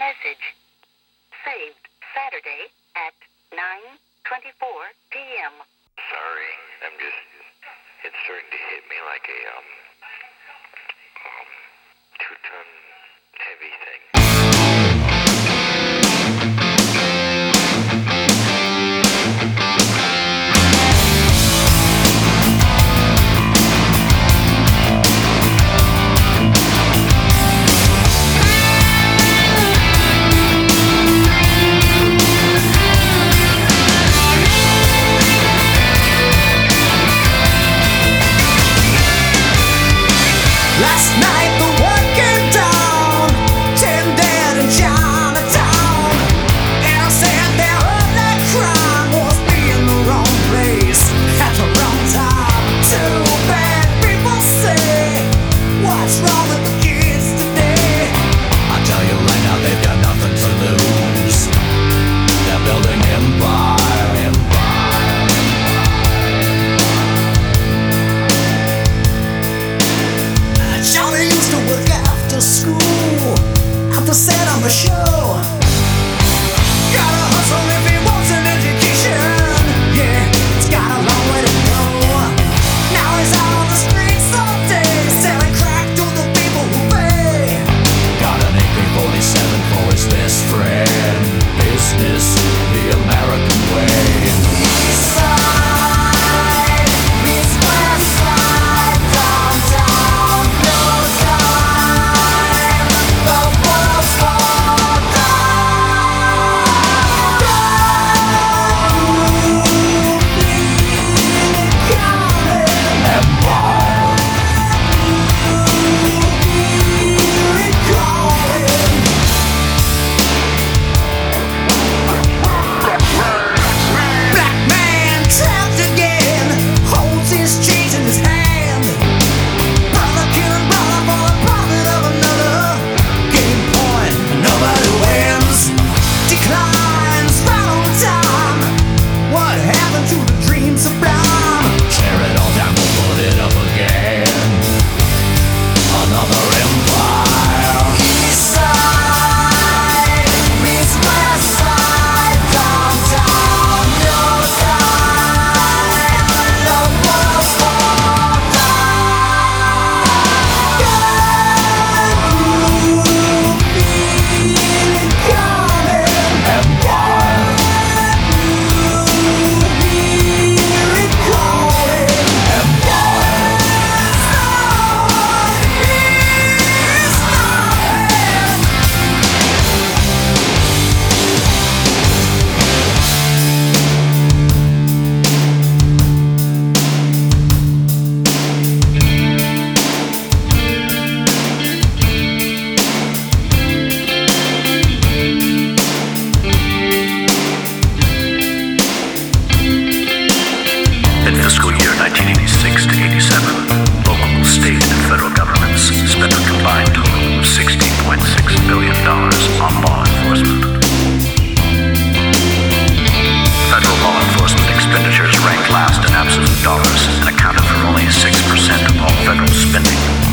Message. Saved Saturday at 9:24 p.m. Sorry, it's starting to hit me like a, 2-ton heavy thing. Last night the world came down, 10 dead in Chinatown, and I said their only crime was being the wrong place at the wrong time. Too bad people say, what's wrong with the kids today? I tell you right now, they've got nothing to lose. They're building empire. Johnny used to work after school, after set on the show. Gotta hustle if he wants an education. Yeah, he's got a long way to go. Now he's out on the streets all day, selling crack to the people who pay. Got an AK-47 for his best friend. Business, the American way. East side meets west side, downtown. In fiscal year 1986 to 87, local, state, and federal governments spent a combined total of $60.6 billion on law enforcement. Federal law enforcement expenditures ranked last in absolute dollars and accounted for only 6% of all federal spending.